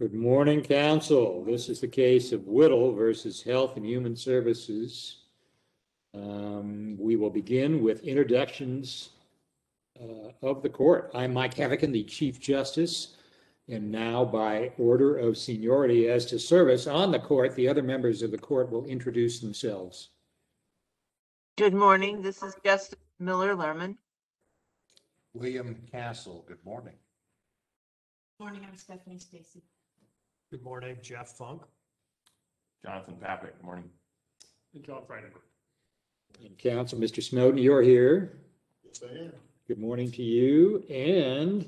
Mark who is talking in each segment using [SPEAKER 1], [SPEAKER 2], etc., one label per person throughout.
[SPEAKER 1] Good morning, council. This is the case of Whittle versus Health and Human Services. We will begin with introductions of the court. I'm Mike Havican, the Chief Justice, and now by order of seniority as to service on the court, the other members of the court will introduce themselves.
[SPEAKER 2] Good morning. This is Justice Miller Lerman.
[SPEAKER 3] William Castle, good morning.
[SPEAKER 4] Good morning, I'm Stephanie Stacy.
[SPEAKER 5] Good morning, Jeff Funk.
[SPEAKER 6] Jonathan Patrick, good morning.
[SPEAKER 5] And John Freidenberg.
[SPEAKER 1] And counsel, Mr. Snowden, you're here.
[SPEAKER 3] Yes, I am.
[SPEAKER 1] Good morning to you. And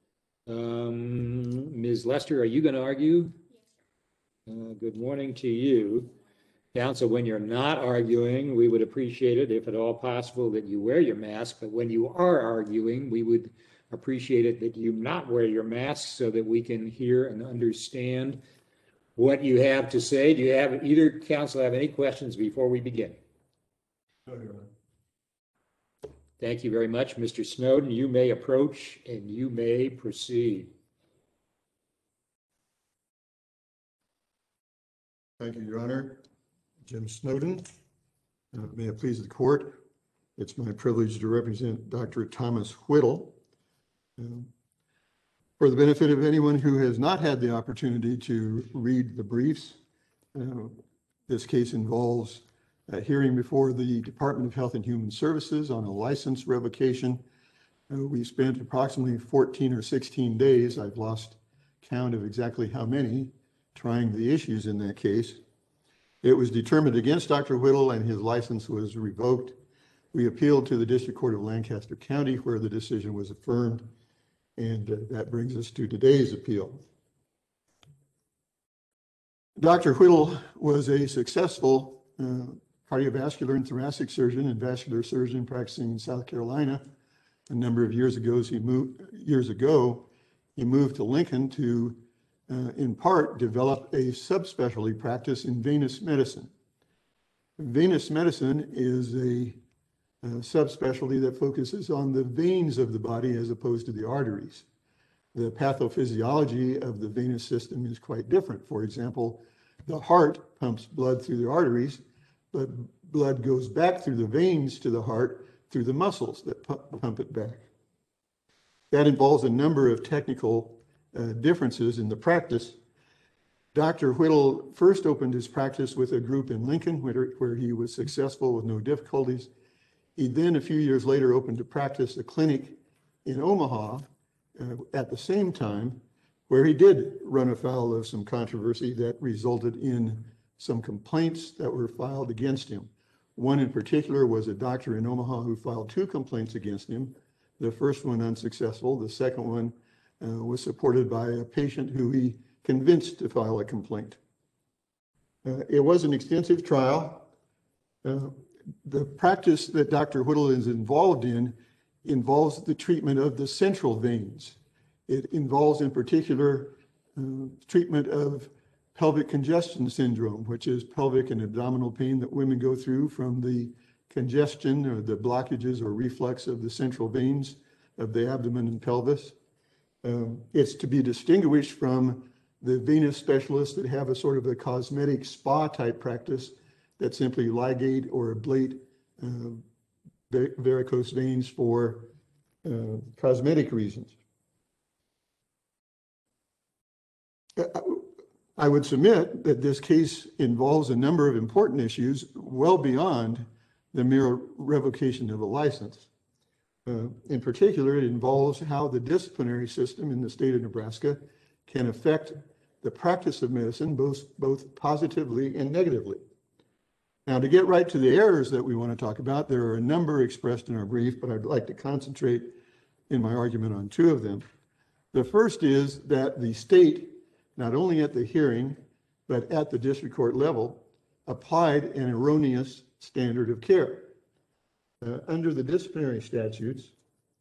[SPEAKER 1] Ms. Lester, are you going to argue? Good morning to you. Counsel, when you're not arguing, we would appreciate it if at all possible that you wear your mask, but when you are arguing, we would appreciate it that you not wear your mask so that we can hear and understand what you have to say. Do you have, either counsel have any questions before we begin?
[SPEAKER 3] No, Your Honor.
[SPEAKER 1] Thank you very much. Mr. Snowden, you may approach and you may proceed.
[SPEAKER 7] Thank you, Your Honor. Jim Snowden. May it please the court. It's my privilege to represent Dr. Thomas Whittle. For the benefit of anyone who has not had the opportunity to read the briefs, this case involves a hearing before the Department of Health and Human Services on a license revocation. We spent approximately 14 or 16 days, I've lost count of exactly how many, trying the issues in that case. It was determined against Dr. Whittle and his license was revoked. We appealed to the District Court of Lancaster County where the decision was affirmed, and that brings us to today's appeal. Dr. Whittle was a successful cardiovascular and thoracic surgeon and vascular surgeon practicing in South Carolina. A number of years ago, he moved to Lincoln to in part, develop a subspecialty practice in venous medicine. Venous medicine is a subspecialty that focuses on the veins of the body as opposed to the arteries. The pathophysiology of the venous system is quite different. For example, the heart pumps blood through the arteries, but blood goes back through the veins to the heart through the muscles that pump it back. That involves a number of technical differences in the practice. Dr. Whittle first opened his practice with a group in Lincoln where he was successful with no difficulties. He then, a few years later, opened a clinic in Omaha at the same time, where he did run afoul of some controversy that resulted in some complaints that were filed against him. One in particular was a doctor in Omaha who filed 2 complaints against him. The first one unsuccessful. The second one was supported by a patient who he convinced to file a complaint. It was an extensive trial. The practice that Dr. Whittle is involved in involves the treatment of the central veins. It involves in particular treatment of pelvic congestion syndrome, which is pelvic and abdominal pain that women go through from the congestion or the blockages or reflux of the central veins of the abdomen and pelvis. It's to be distinguished from the venous specialists that have a sort of a cosmetic spa type practice that simply ligate or ablate varicose veins for cosmetic reasons. I would submit that this case involves a number of important issues well beyond the mere revocation of a license. In particular, it involves how the disciplinary system in the state of Nebraska can affect the practice of medicine, both positively and negatively. Now, to get right to the errors that we want to talk about, there are a number expressed in our brief, but I'd like to concentrate in my argument on 2 of them. The first is that the state, not only at the hearing, but at the district court level, applied an erroneous standard of care. Under the disciplinary statutes,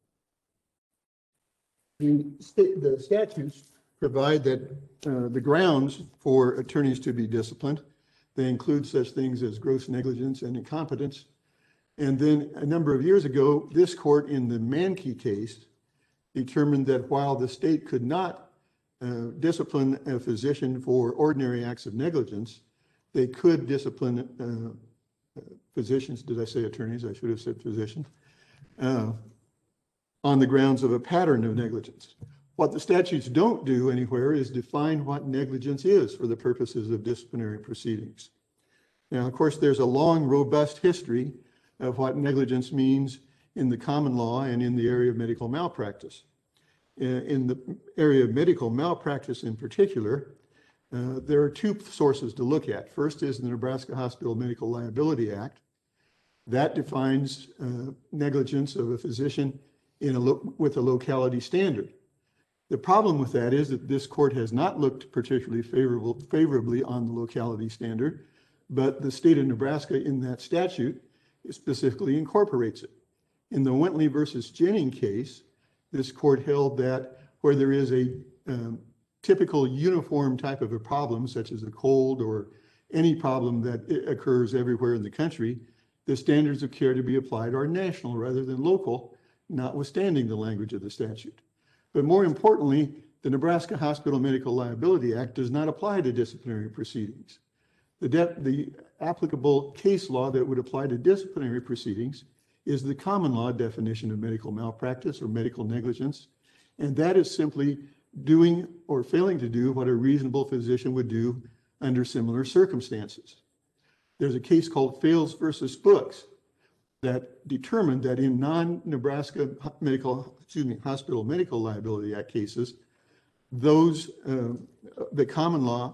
[SPEAKER 7] the statutes provide that the grounds for attorneys to be disciplined, they include such things as gross negligence and incompetence. And then a number of years ago, this court in the Mankey case determined that while the state could not discipline a physician for ordinary acts of negligence, they could discipline physicians, did I say attorneys? I should have said physician, on the grounds of a pattern of negligence. What the statutes don't do anywhere is define what negligence is for the purposes of disciplinary proceedings. Now, of course, there's a long, robust history of what negligence means in the common law and in the area of medical malpractice. In the area of medical malpractice in particular, there are two sources to look at. First is the Nebraska Hospital Medical Liability Act. That defines negligence of a physician with a locality standard. The problem with that is that this court has not looked particularly favorably on the locality standard, but the state of Nebraska in that statute specifically incorporates it. In the Wentley versus Jennings case, this court held that where there is a typical uniform type of a problem, such as a cold or any problem that occurs everywhere in the country, the standards of care to be applied are national rather than local, notwithstanding the language of the statute. But more importantly, the Nebraska Hospital Medical Liability Act does not apply to disciplinary proceedings. The applicable case law that would apply to disciplinary proceedings is the common law definition of medical malpractice or medical negligence, and that is simply doing or failing to do what a reasonable physician would do under similar circumstances. There's a case called Fales versus Brooks that determined that in non-Nebraska Hospital Medical Liability Act cases, those the common law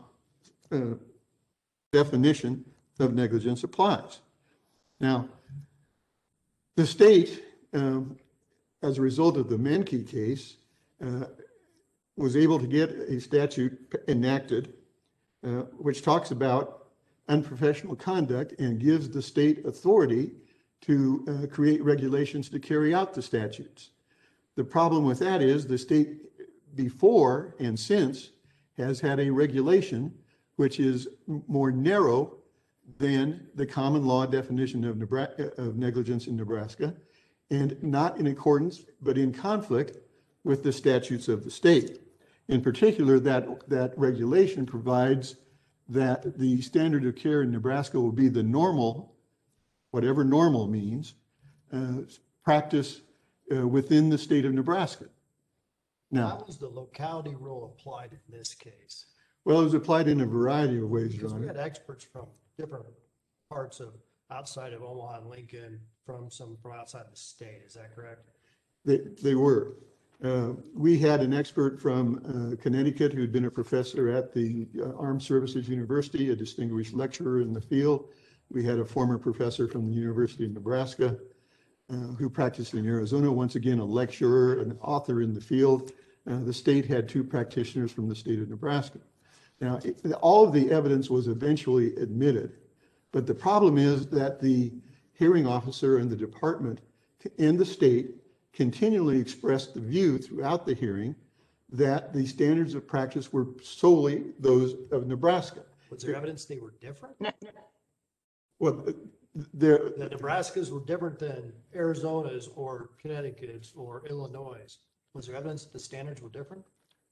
[SPEAKER 7] definition of negligence applies. Now, the state, as a result of the Menke case, was able to get a statute enacted which talks about unprofessional conduct and gives the state authority to create regulations to carry out the statutes. The problem with that is the state before and since has had a regulation which is more narrow than the common law definition of negligence in Nebraska, and not in accordance, but in conflict with the statutes of the state. In particular, that regulation provides that the standard of care in Nebraska will be the normal, whatever normal means, practice within the state of Nebraska. Now,
[SPEAKER 5] How was the locality rule applied in this case?
[SPEAKER 7] well, it was applied in a variety of ways, Your
[SPEAKER 5] Because we
[SPEAKER 7] Honor.
[SPEAKER 5] had experts from different parts of outside of Omaha and Lincoln, from outside the state. Is that correct?
[SPEAKER 7] They were. We had an expert from Connecticut who'd been a professor at the Armed Services University, a distinguished lecturer in the field. We had a former professor from the University of Nebraska who practiced in Arizona, once again, a lecturer, an author in the field. The state had two practitioners from the state of Nebraska. Now, all of the evidence was eventually admitted, but the problem is that the hearing officer and the department and the state continually expressed the view throughout the hearing that the standards of practice were solely those of Nebraska.
[SPEAKER 5] Was there evidence they were different?
[SPEAKER 7] Well,
[SPEAKER 5] That Nebraskas were different than Arizona's or Connecticut's or Illinois'. Was there evidence that the standards were different?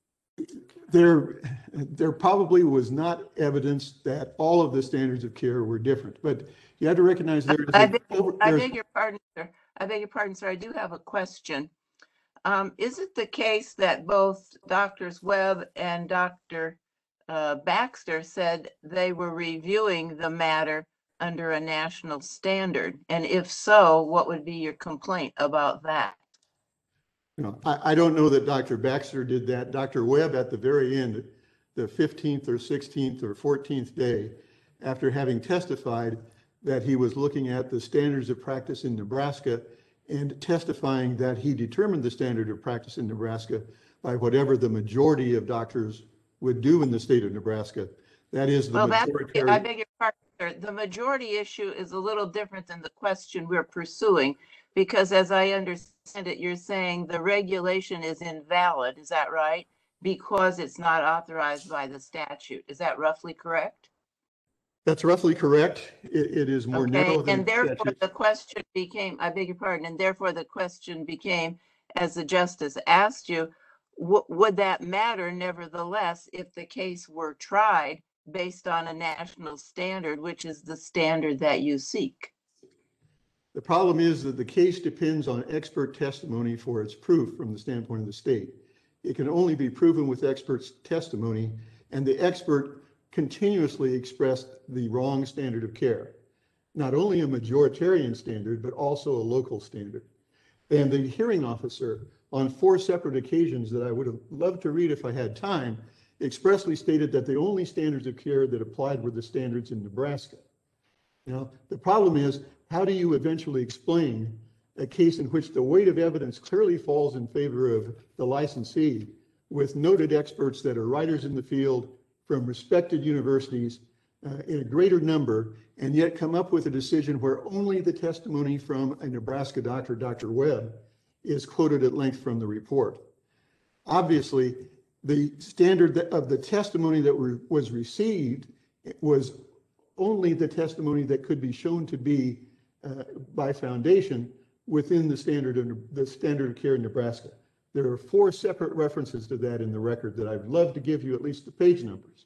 [SPEAKER 7] there probably was not evidence that all of the standards of care were different, but you have to recognize there is
[SPEAKER 2] I beg your pardon, sir. I beg your pardon, sir. I do have a question. Is it the case that both Drs. Webb and Dr. Baxter said they were reviewing the matter under a national standard? And if so, what would be your complaint about that?
[SPEAKER 7] I don't know that Dr. Baxter did that. Dr. Webb at the very end, the 15th or 16th or 14th day, after having testified that he was looking at the standards of practice in Nebraska and testifying that he determined the standard of practice in Nebraska by whatever the majority of doctors would do in the state of Nebraska. That is the majority.
[SPEAKER 2] I beg your pardon, sir. The majority issue is a little different than the question we're pursuing, because as I understand it, you're saying the regulation is invalid. Is that right? Because it's not authorized by the statute. Is that roughly correct?
[SPEAKER 7] That's roughly correct. It is more narrow
[SPEAKER 2] Okay,
[SPEAKER 7] than
[SPEAKER 2] and therefore
[SPEAKER 7] statute.
[SPEAKER 2] the question became, I beg your pardon, and therefore the question became, as the justice asked you, would that matter nevertheless if the case were tried based on a national standard, which is the standard that you seek?
[SPEAKER 7] The problem is that the case depends on expert testimony for its proof from the standpoint of the state. It can only be proven with experts' testimony, and the expert continuously expressed the wrong standard of care. Not only a majoritarian standard, but also a local standard. And the hearing officer, on 4 separate occasions that I would have loved to read if I had time, expressly stated that the only standards of care that applied were the standards in Nebraska. Now, the problem is, how do you eventually explain a case in which the weight of evidence clearly falls in favor of the licensee, with noted experts that are writers in the field from respected universities in a greater number, and yet come up with a decision where only the testimony from a Nebraska doctor, Dr. Webb, is quoted at length from the report? Obviously, the standard of the testimony that was received was only the testimony that could be shown to be by foundation within the standard of care in Nebraska. There are 4 separate references to that in the record that I'd love to give you at least the page numbers.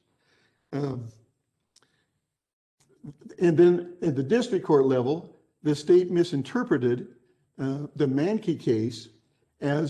[SPEAKER 7] And then at the district court level, the state misinterpreted the Mankey case as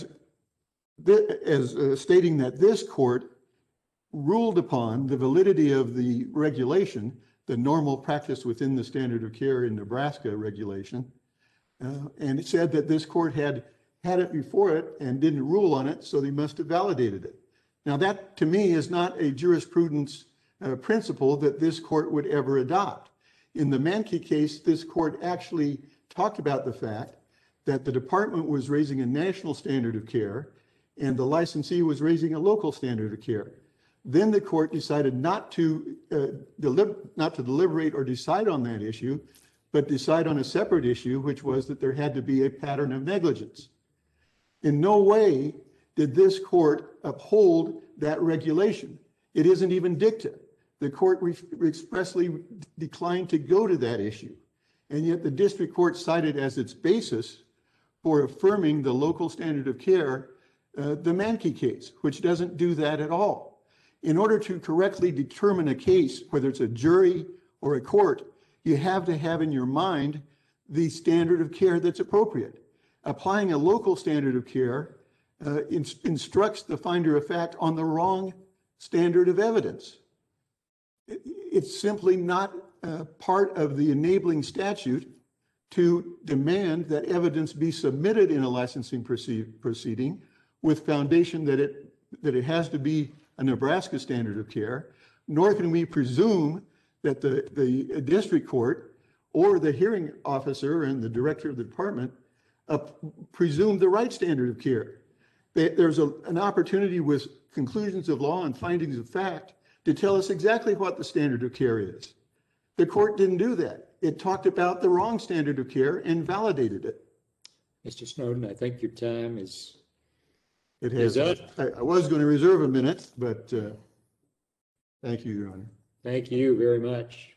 [SPEAKER 7] stating that this court ruled upon the validity of the regulation, the normal practice within the standard of care in Nebraska regulation. And it said that this court had it before it and didn't rule on it, so they must have validated it. Now that, to me, is not a jurisprudence principle that this court would ever adopt. In the Mankey case, this court actually talked about the fact that the department was raising a national standard of care and the licensee was raising a local standard of care. Then the court decided not to deliberate or decide on that issue, but decide on a separate issue, which was that there had to be a pattern of negligence. In no way did this court uphold that regulation. It isn't even dicta. The court expressly declined to go to that issue. And yet the district court cited as its basis for affirming the local standard of care the Mankey case, which doesn't do that at all. In order to correctly determine a case, whether it's a jury or a court, you have to have in your mind the standard of care that's appropriate. Applying a local standard of care instructs the finder of fact on the wrong standard of evidence. It's simply not part of the enabling statute to demand that evidence be submitted in a licensing proceeding with foundation that it has to be a Nebraska standard of care, nor can we presume that the district court or the hearing officer and the director of the department presume the right standard of care. There's an opportunity with conclusions of law and findings of fact to tell us exactly what the standard of care is. The court didn't do that. It talked about the wrong standard of care and validated it.
[SPEAKER 1] Mr. Snowden, I think your time is
[SPEAKER 7] Is
[SPEAKER 1] up.
[SPEAKER 7] I was going to reserve a minute, but thank you, Your Honor.
[SPEAKER 1] Thank you very much.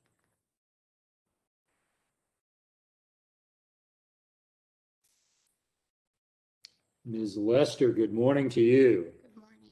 [SPEAKER 1] Ms. Lester, good morning to you.
[SPEAKER 8] Good morning.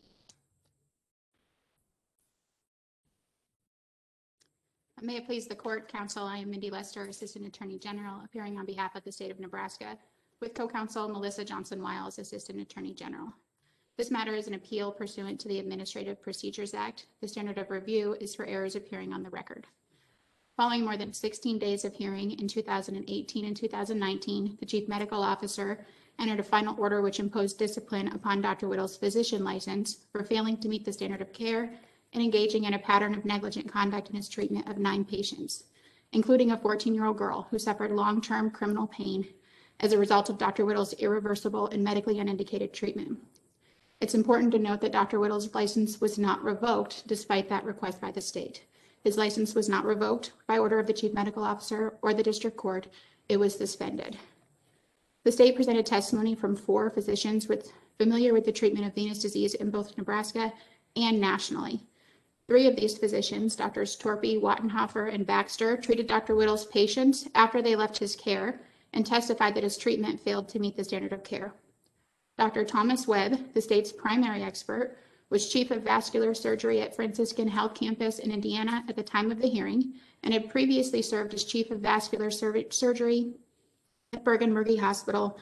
[SPEAKER 8] May it please the court, counsel, I am Mindy Lester, Assistant Attorney General, appearing on behalf of the state of Nebraska, with co-counsel Melissa Johnson-Wiles, Assistant Attorney General. This matter is an appeal pursuant to the Administrative Procedures Act. The standard of review is for errors appearing on the record. Following more than 16 days of hearing in 2018 and 2019, the Chief Medical Officer entered a final order which imposed discipline upon Dr. Whittle's physician license for failing to meet the standard of care and engaging in a pattern of negligent conduct in his treatment of 9 patients, including a 14-year-old girl who suffered long-term criminal pain as a result of Dr. Whittle's irreversible and medically unindicated treatment. It's important to note that Dr. Whittle's license was not revoked despite that request by the state. His license was not revoked by order of the Chief Medical Officer or the District Court. It was suspended. The state presented testimony from 4 physicians familiar with the treatment of venous disease in both Nebraska and nationally. 3 of these physicians, Drs. Torpy, Wattenhofer, and Baxter, treated Dr. Whittle's patients after they left his care and testified that his treatment failed to meet the standard of care. Dr. Thomas Webb, the state's primary expert, was chief of vascular surgery at Franciscan Health Campus in Indiana at the time of the hearing and had previously served as chief of vascular surgery at Bergen Mercy Hospital,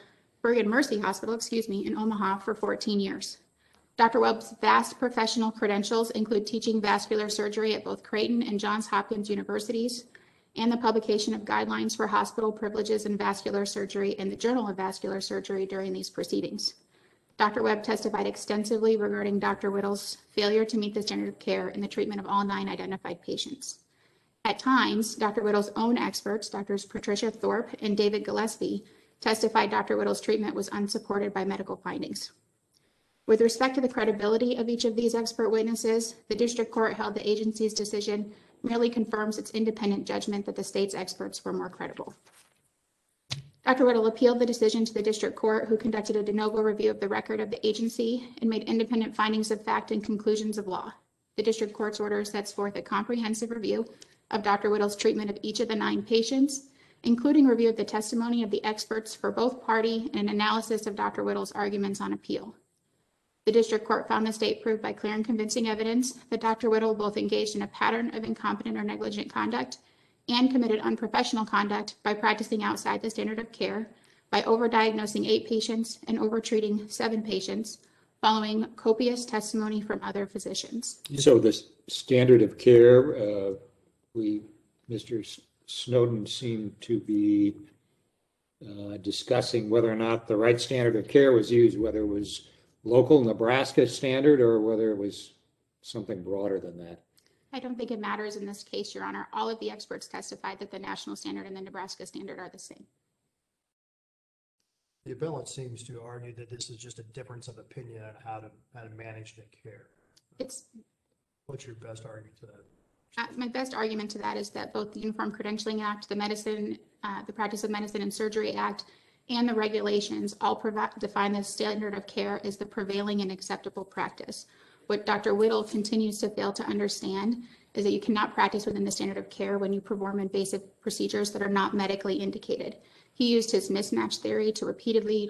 [SPEAKER 8] in Omaha for 14 years. Dr. Webb's vast professional credentials include teaching vascular surgery at both Creighton and Johns Hopkins universities, and the publication of guidelines for hospital privileges in vascular surgery in the Journal of Vascular Surgery during these proceedings. Dr. Webb testified extensively regarding Dr. Whittle's failure to meet the standard of care in the treatment of all 9 identified patients. At times, Dr. Whittle's own experts, Drs. Patricia Thorpe and David Gillespie, testified Dr. Whittle's treatment was unsupported by medical findings. With respect to the credibility of each of these expert witnesses, the district court held the agency's decision merely confirms its independent judgment that the state's experts were more credible. Dr. Whittle appealed the decision to the district court, who conducted a de novo review of the record of the agency and made independent findings of fact and conclusions of law. The district court's order sets forth a comprehensive review of Dr. Whittle's treatment of each of the 9 patients, including review of the testimony of the experts for both party and an analysis of Dr. Whittle's arguments on appeal. The district court found the state proved by clear and convincing evidence that Dr. Whittle both engaged in a pattern of incompetent or negligent conduct and committed unprofessional conduct by practicing outside the standard of care, by overdiagnosing 8 patients and overtreating 7 patients, following copious testimony from other physicians.
[SPEAKER 1] So the standard of care, Mr. Snowden seemed to be discussing whether or not the right standard of care was used, whether it was local Nebraska standard or whether it was something broader than that.
[SPEAKER 8] I don't think it matters in this case, Your Honor. All of the experts testified that the national standard and the Nebraska standard are the same.
[SPEAKER 5] The appellant seems to argue that this is just a difference of opinion on how to manage the care. What's your best argument to that?
[SPEAKER 8] My best argument to that is that both the Uniform Credentialing Act, the Practice of Medicine and Surgery Act, and the regulations all define the standard of care as the prevailing and acceptable practice. What Dr. Whittle continues to fail to understand is that you cannot practice within the standard of care when you perform invasive procedures that are not medically indicated. He used his mismatch theory to repeatedly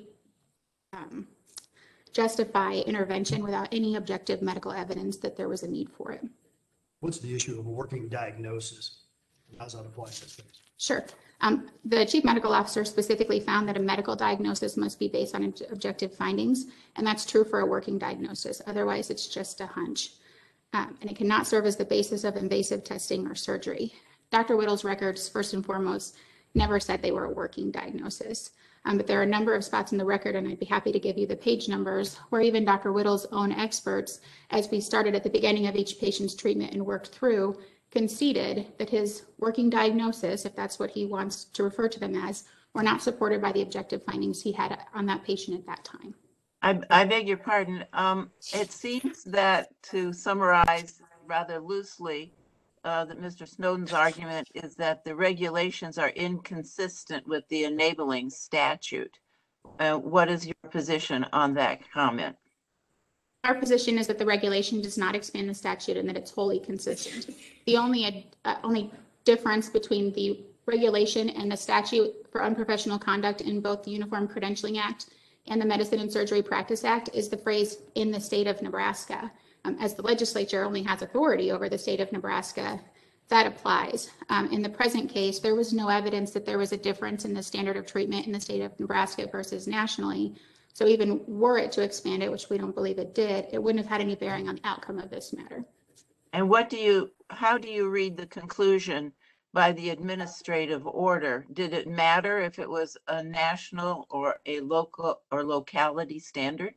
[SPEAKER 8] justify intervention without any objective medical evidence that there was a need for it.
[SPEAKER 5] What's the issue of a working diagnosis? How does that apply to this case?
[SPEAKER 8] Sure. The chief medical officer specifically found that a medical diagnosis must be based on objective findings, and that's true for a working diagnosis. Otherwise, it's just a hunch, and it cannot serve as the basis of invasive testing or surgery. Dr. Whittle's records, first and foremost, never said they were a working diagnosis, but there are a number of spots in the record, and I'd be happy to give you the page numbers, where even Dr. Whittle's own experts, as we started at the beginning of each patient's treatment and worked through, conceded that his working diagnosis, if that's what he wants to refer to them as, were not supported by the objective findings he had on that patient at that time.
[SPEAKER 2] I beg your pardon. It seems that, to summarize rather loosely, that Mr. Snowden's argument is that the regulations are inconsistent with the enabling statute. What is your position on that comment?
[SPEAKER 8] Our position is that the regulation does not expand the statute and that it's wholly consistent. The only difference between the regulation and the statute for unprofessional conduct in both the Uniform Credentialing Act and the Medicine and Surgery Practice Act is the phrase "in the state of Nebraska." As the legislature only has authority over the state of Nebraska, that applies. In the present case, there was no evidence that there was a difference in the standard of treatment in the state of Nebraska versus nationally. So even were it to expand it, which we don't believe it did, it wouldn't have had any bearing on the outcome of this matter.
[SPEAKER 2] And how do you read the conclusion by the administrative order? Did it matter if it was a national or a local or locality standard?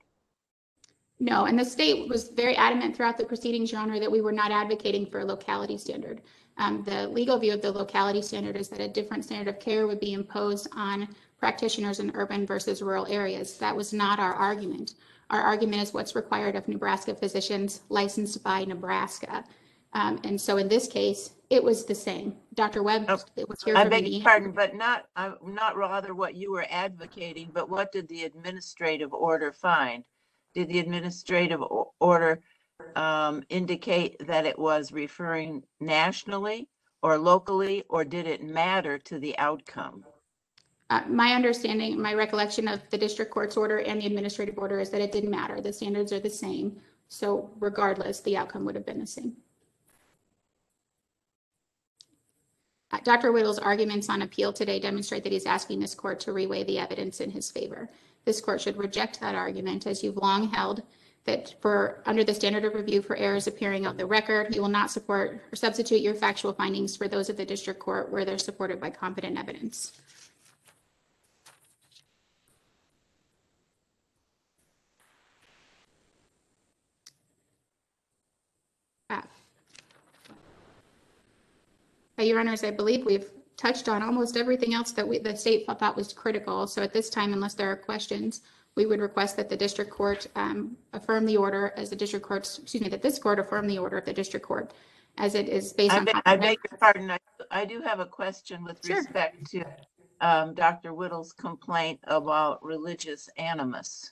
[SPEAKER 8] No, and the state was very adamant throughout the proceedings, Your Honor, that we were not advocating for a locality standard. The legal view of the locality standard is that a different standard of care would be imposed on practitioners in urban versus rural areas. That was not our argument. Our argument is what's required of Nebraska physicians licensed by Nebraska. And so in this case, it was the same. Dr. Webb was here.
[SPEAKER 2] I beg your pardon, but not rather what you were advocating, but what did the administrative order find? Did the administrative order indicate that it was referring nationally or locally, or did it matter to the outcome?
[SPEAKER 8] My understanding, my recollection of the district court's order and the administrative order is that it didn't matter. The standards are the same. So regardless, the outcome would have been the same. Dr. Whittle's arguments on appeal today demonstrate that he's asking this court to reweigh the evidence in his favor. This court should reject that argument, as you've long held that under the standard of review for errors appearing on the record, you will not support or substitute your factual findings for those of the district court where they're supported by competent evidence. Your Honors, I believe we've touched on almost everything else that the state thought was critical. So at this time, unless there are questions, we would request that the district court affirm the order as the district court's, excuse me, that this court affirm the order of the district court as it is based on.
[SPEAKER 2] I beg your pardon. I do have a question with
[SPEAKER 8] Sure.
[SPEAKER 2] respect to Dr. Whittle's complaint about religious animus.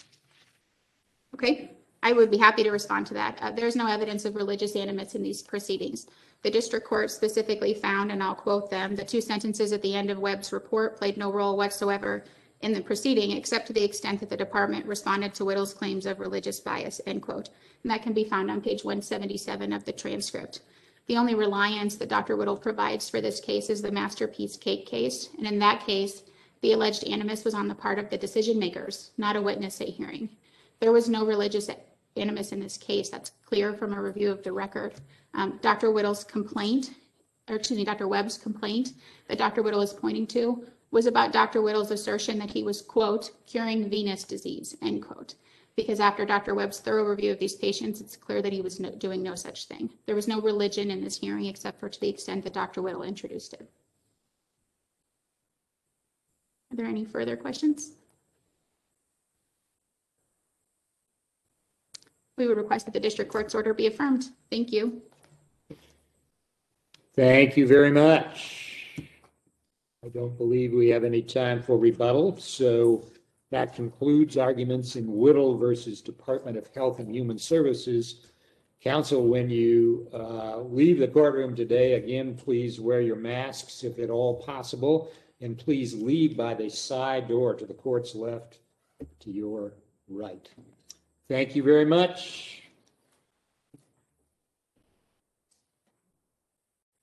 [SPEAKER 8] Okay, I would be happy to respond to that. There's no evidence of religious animus in these proceedings. The district court specifically found, and I'll quote them, the two sentences at the end of Webb's report played no role whatsoever in the proceeding, except to the extent that the department responded to Whittle's claims of religious bias, end quote. And that can be found on page 177 of the transcript. The only reliance that Dr. Whittle provides for this case is the Masterpiece Cake case. And in that case, the alleged animus was on the part of the decision makers, not a witness at hearing. There was no religious animus in this case. That's clear from a review of the record. Dr. Whittle's complaint, or excuse me, Dr. Webb's complaint that Dr. Whittle is pointing to was about Dr. Whittle's assertion that he was, quote, curing venous disease, end quote. Because after Dr. Webb's thorough review of these patients, it's clear that he was doing no such thing. There was no religion in this hearing except for to the extent that Dr. Whittle introduced it. Are there any further questions? We would request that the district court's order be affirmed. Thank you.
[SPEAKER 1] Thank you very much. I don't believe we have any time for rebuttal, so that concludes arguments in Whittle versus Department of Health and Human Services. Counsel, when you leave the courtroom today, again, please wear your masks if at all possible, and please leave by the side door to the court's left to your right. Thank you very much.